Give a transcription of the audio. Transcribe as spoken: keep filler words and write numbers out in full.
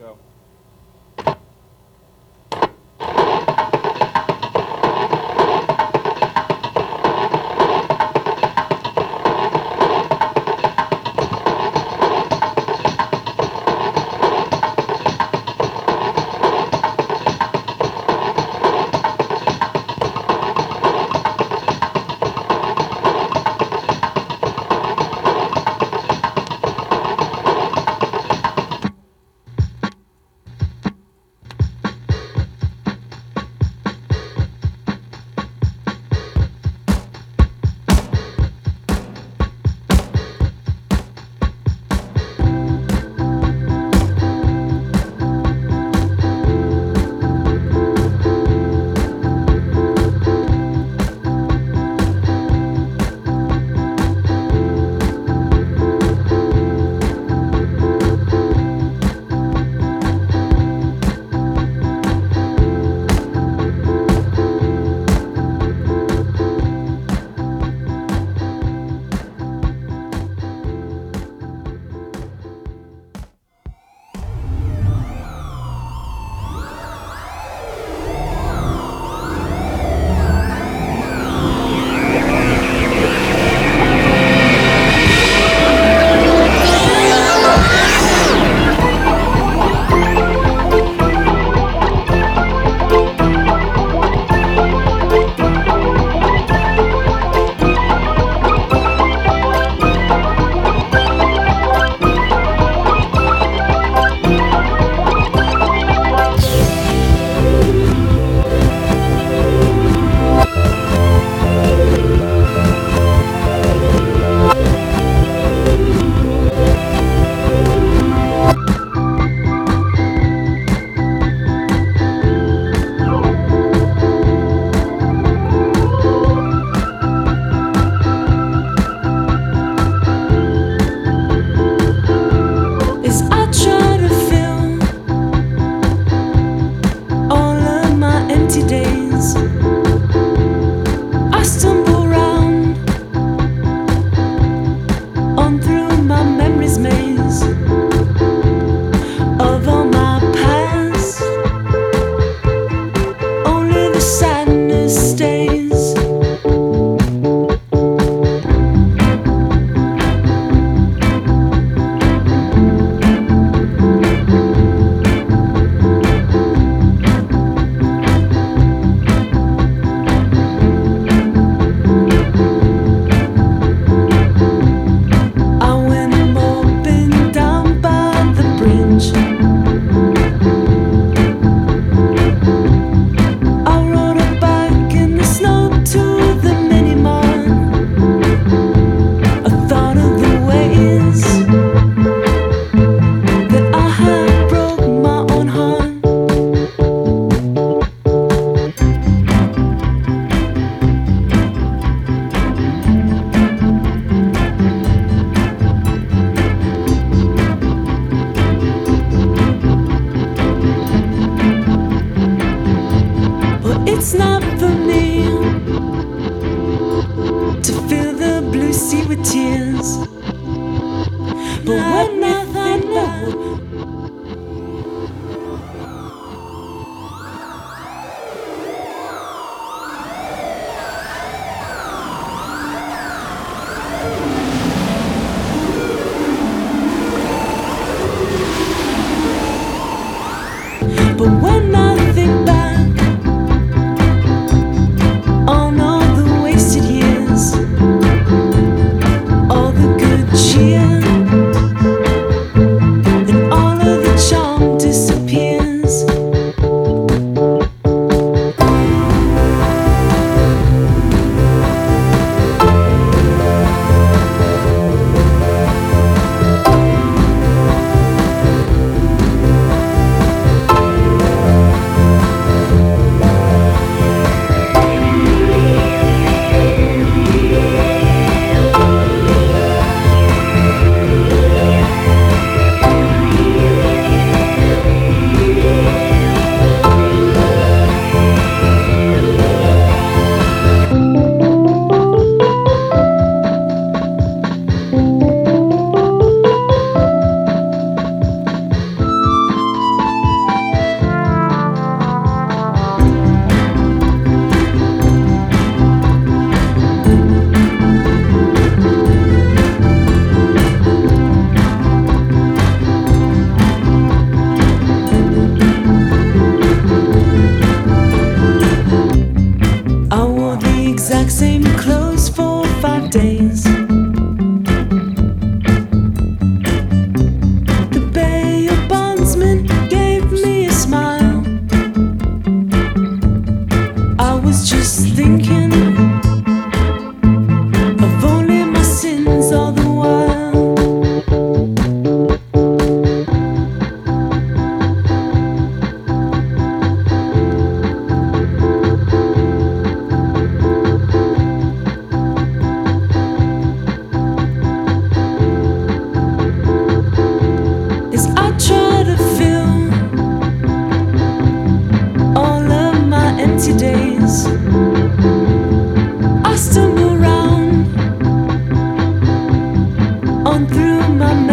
Go. As I try to fill all of my empty days, I stumble round on through my memories maze of all my past. Only the sadness stays. I went moping down by the bridge. I rode a bike in the snow to the mini mart. I thought of the ways that I had broke my own heart. But it's not for me to fill the blue sea with tears. But when I find out, but when I think back on all the wasted years, all the good cheer, and all of the charm disappears. through my